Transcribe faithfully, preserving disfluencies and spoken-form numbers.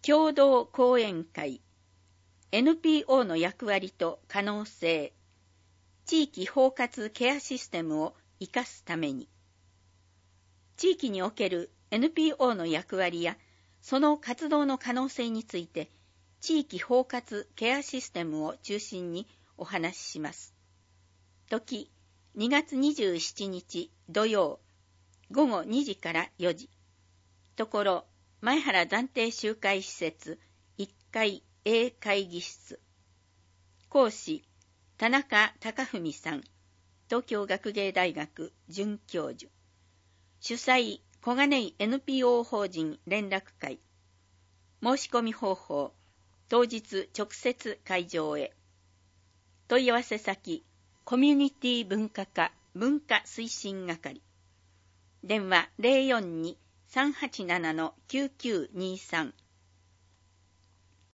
共同講演会 エヌピーオー の役割と可能性、地域包括ケアシステムを生かすために、地域における エヌピーオー の役割やその活動の可能性について、地域包括ケアシステムを中心にお話しします。時、にがつにじゅうしちにち土曜、ごごにじからよじ。ところ、前原暫定集会施設いっかい A 会議室。講師、田中貴文さん、東京学芸大学准教授。主催、小金井 エヌピーオー 法人連絡会。申し込み方法、当日直接会場へ。問い合わせ先、コミュニティ文化課文化推進係。電話 ゼロよんに さんはちなな きゅうきゅうにさん